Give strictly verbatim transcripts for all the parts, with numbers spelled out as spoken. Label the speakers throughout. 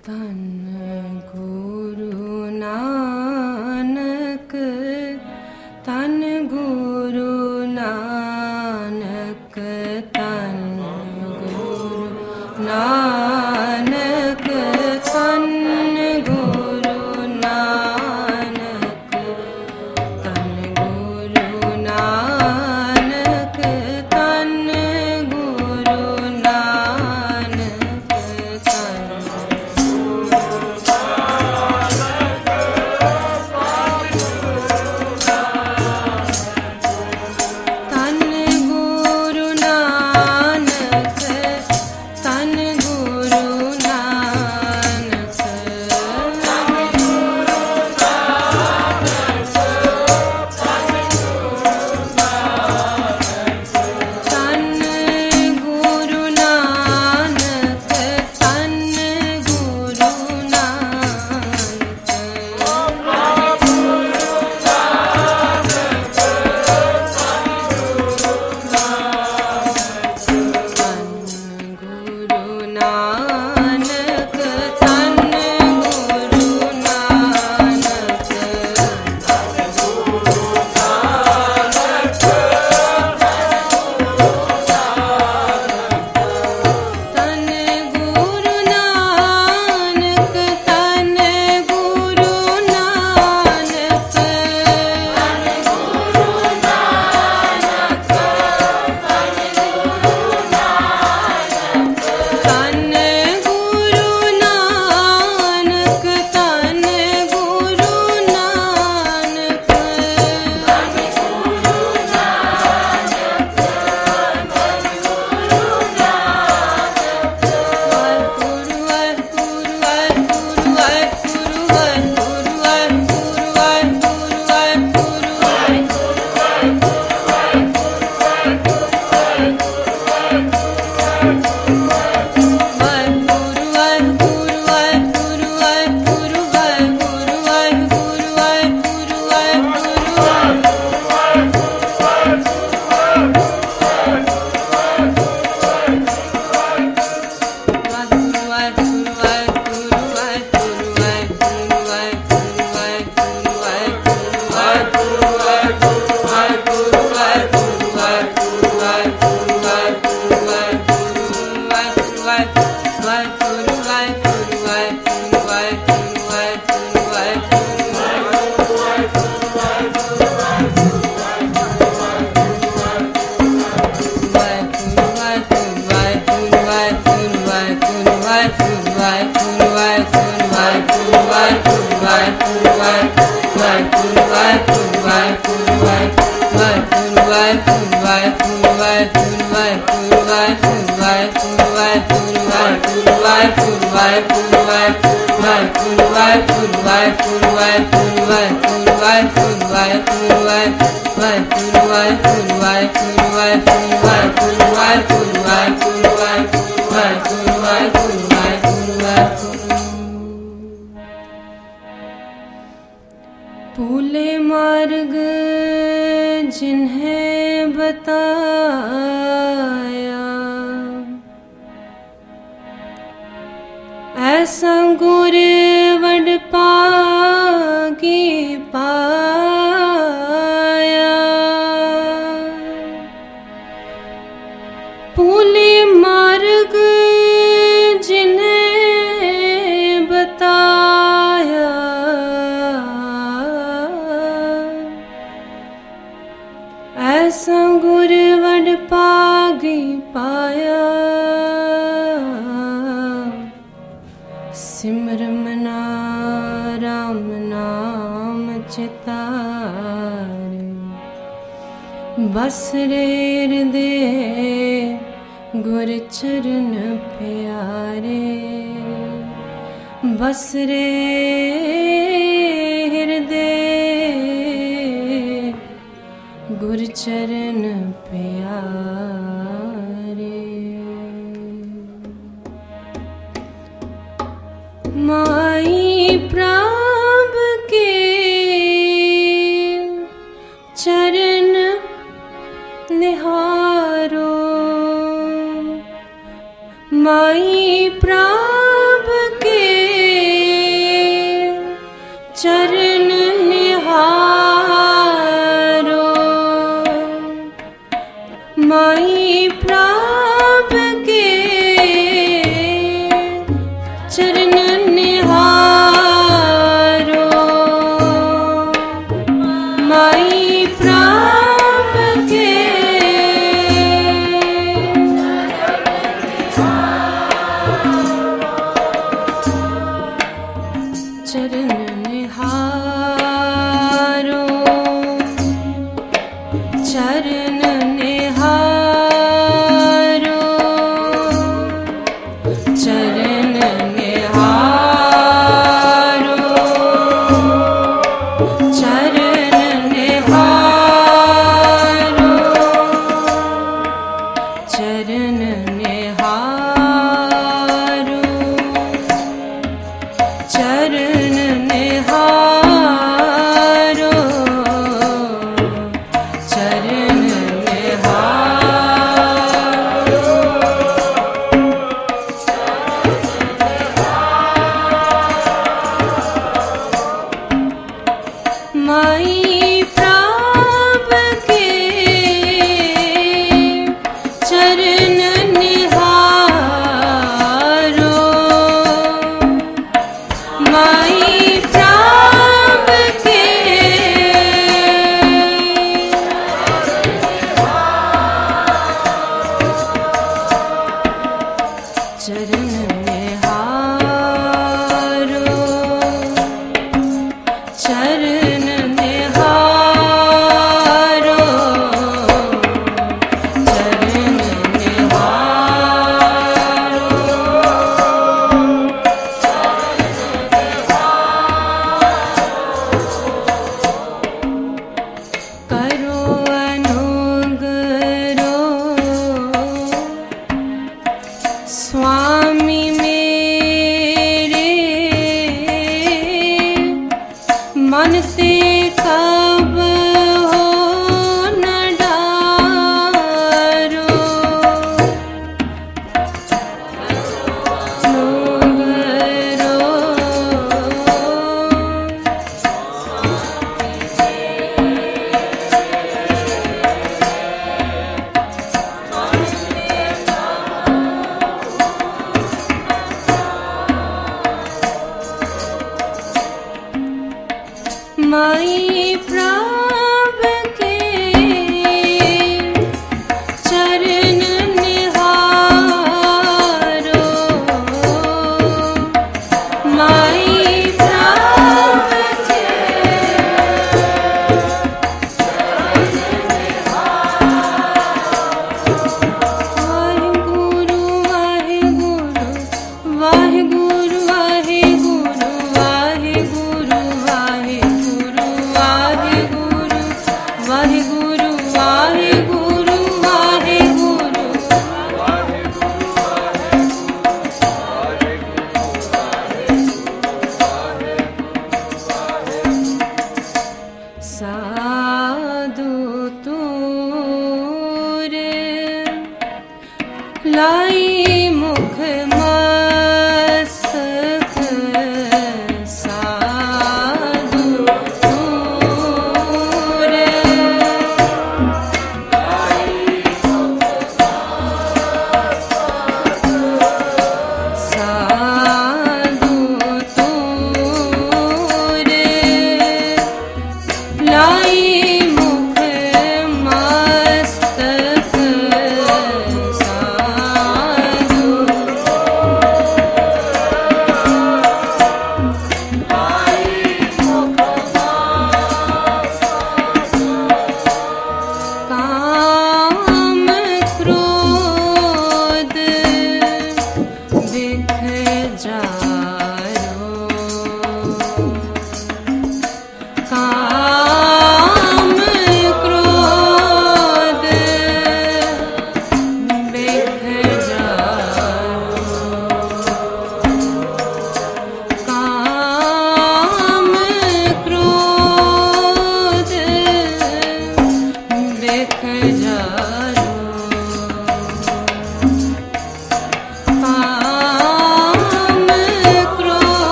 Speaker 1: धन गुरु नानक, धन गुरु नानक, धन गुरु नानक, धन गुरु नानक, धन गुरु नानक, धन गुरु नानक, धन गुरु नानक, धन गुरु नानक, धन गुरु नानक, धन गुरु नानक, धन गुरु नानक, धन गुरु नानक, धन गुरु नानक, धन गुरु नानक, धन गुरु नानक, वाहिगुरु वाहिगुरु वाहिगुरु वाहिगुरु वाहिगुरु वाहिगुरु वाहिगुरु वाहिगुरु वाहिगुरु वाहिगुरु वाहिगुरु वाहिगुरु वाहिगुरु वाहिगुरु भूले मार्ग जिन्हें बताया, ऐसा गुर वडभागी पाया। भूले मार्ग जिन्हें बताया, ऐसा गुर वडभागी पाया। सिमर मना राम नाम चितारे, बस रे हृदय गुर चरण प्यारे, बस रे हृदय गुर चरण प्यारे। माई प्राप के चरण निहारो, माई प्राप के माई प्राप के चरण निहारो, माई प्राप के चरण निहारो, चरण निहारो, चरण निहारो, चरण निहारो, चरण निहारो, चरण निहारो, चरण माई प्राप के चरण निहारो, माई प्राप के चरण निहारो, चरण निहारो, चरण निहारो, करो अनुग्रह स्वामी मेरे, मन से कब हो न डारो, अनुग्रह माई प्राप के चरण निहारो, माई प्राप के वाहिगुरु वाहिगुरु वाहिगुरु वाहिगुरु वाहिगुरु वाहिगुरु वाहिगुरु वाहिगुरु वाहिगुरु साधु तूरे लाई मुख मस्तक, साधु तूरे साधु तूरे लाई मुख मस्तक, साधु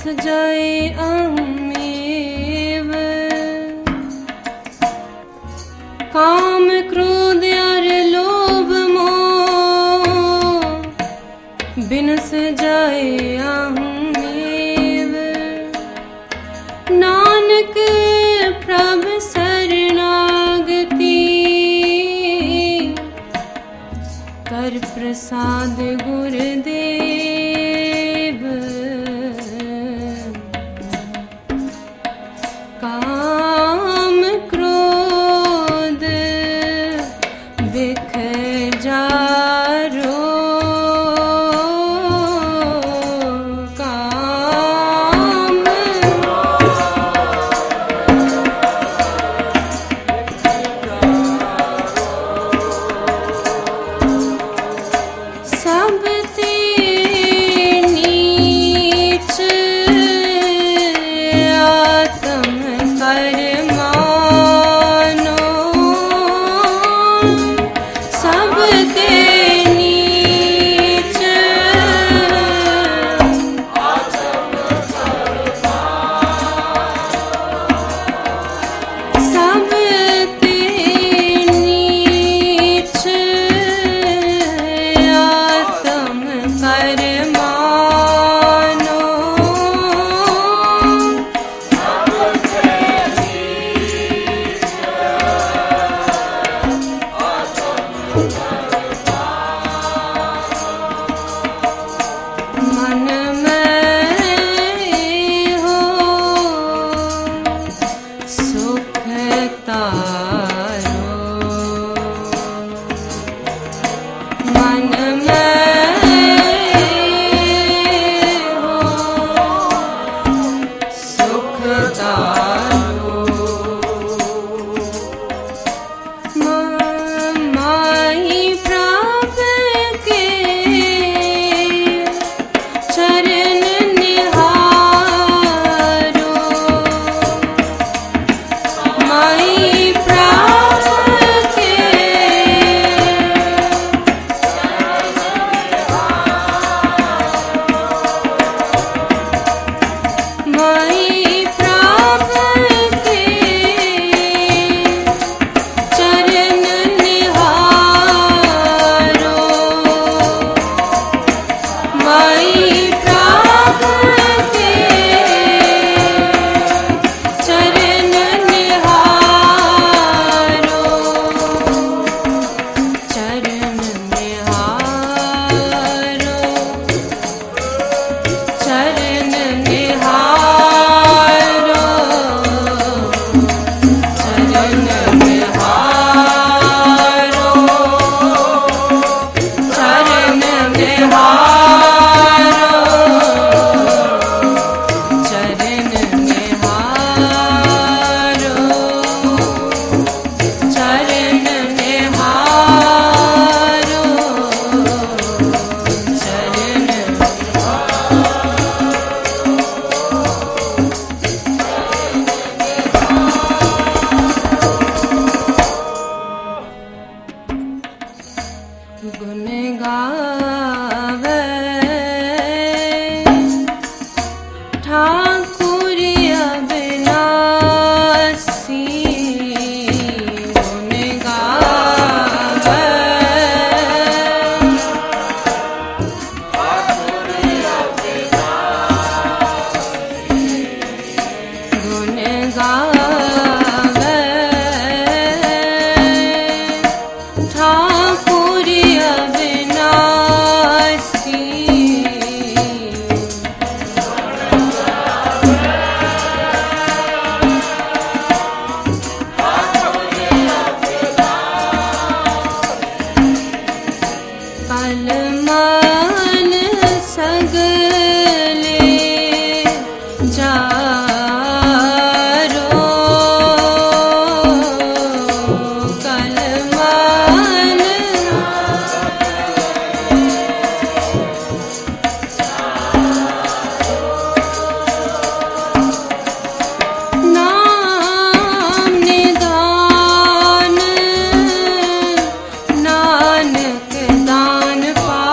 Speaker 1: जाए अहमेव काम क्रोध और लोभ मोह बिनस जाए अहमेव नानक प्रभ शरणागति कर प्रसाद गुरुदेव काम क्रोध बिख जारो काम सब ते नीच आत्म कर मानो सब ते नीच सब ते नीच आत्म कर मानो मन में हो सुख तारो मन में हो सुख तारो माई प्राप के चरण निहारो माई प्राप के माई प्राप के चरण निहारो माई प्राप के चरण निहारो चरण निहारो चरण निहारो चरण निहारो चरण निहारो चरण निहारो चरण निहारो चरण गुण गावे ठाकुर अविनाशी गुण गावे गुण गावे ठाकुर अविनाशी कलमान सगले जारो कलमान नाम निदान नानक दान पा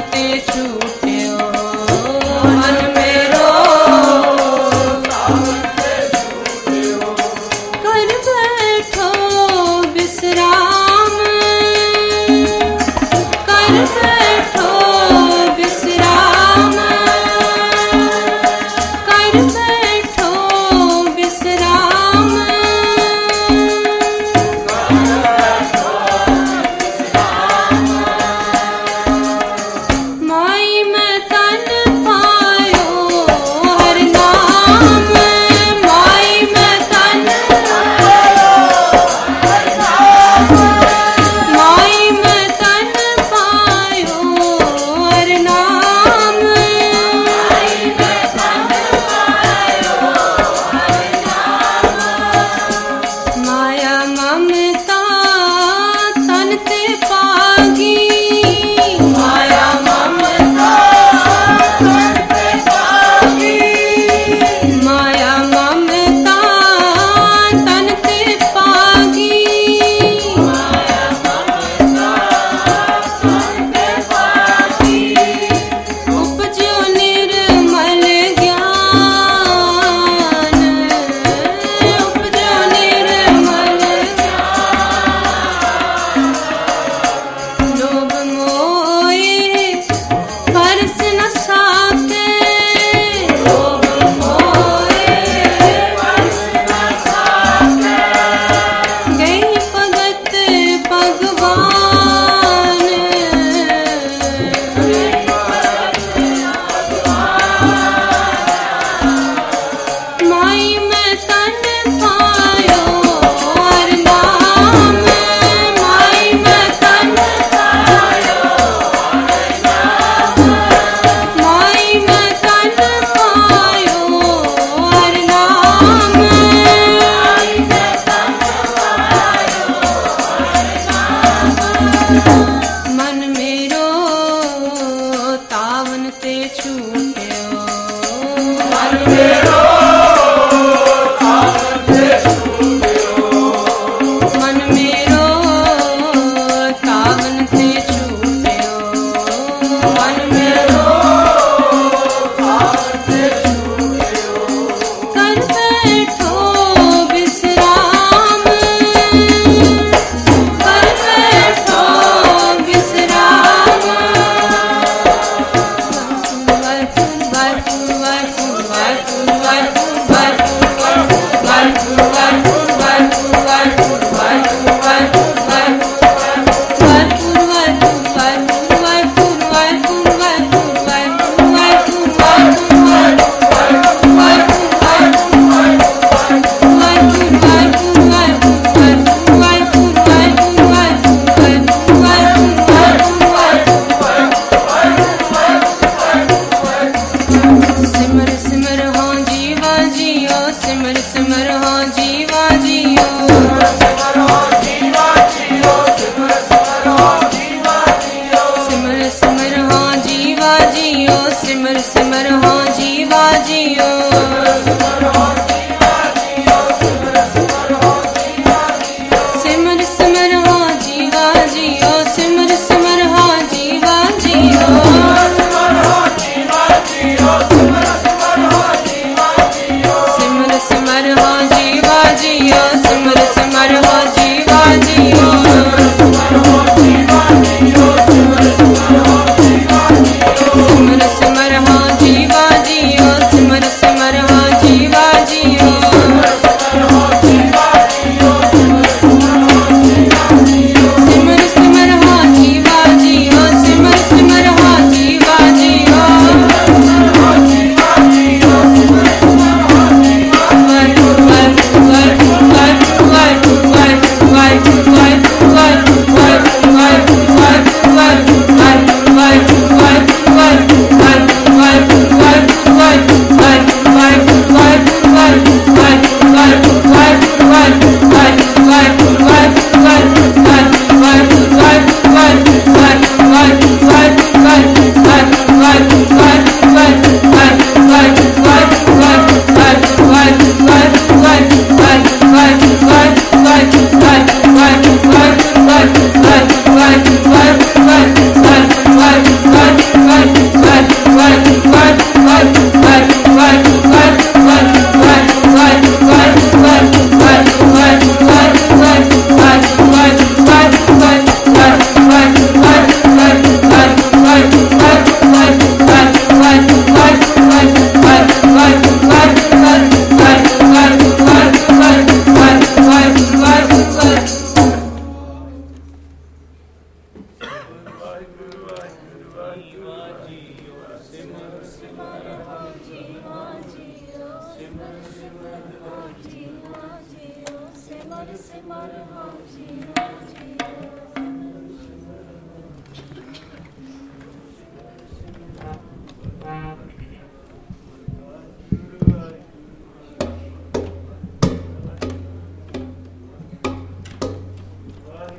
Speaker 1: ते छूटियो मन मेरो कर बैठो विश्राम कर बैठो विश्राम कर बैठो विश्राम माई मैं तन पायो हर नाम माई मैं तन माई मैं तन पायो हर नाम माया ममता तन ते पागी माया ममता तन ते पागी माया ममता तन ते पागी माया ममता तन ते पागी उपजो निर्मल ज्ञान उपजो निर्मल लोभ मोहे परस न साके लोभ मोहे परस न साके गई भगत भगवान माई मैं तन पायो हर नाम माई मैं तन पायो माई मैं तन पायो हर नाम माई मैं तन पायो मन मेरो तावन ते छूटियो मन मेरो मन मेरो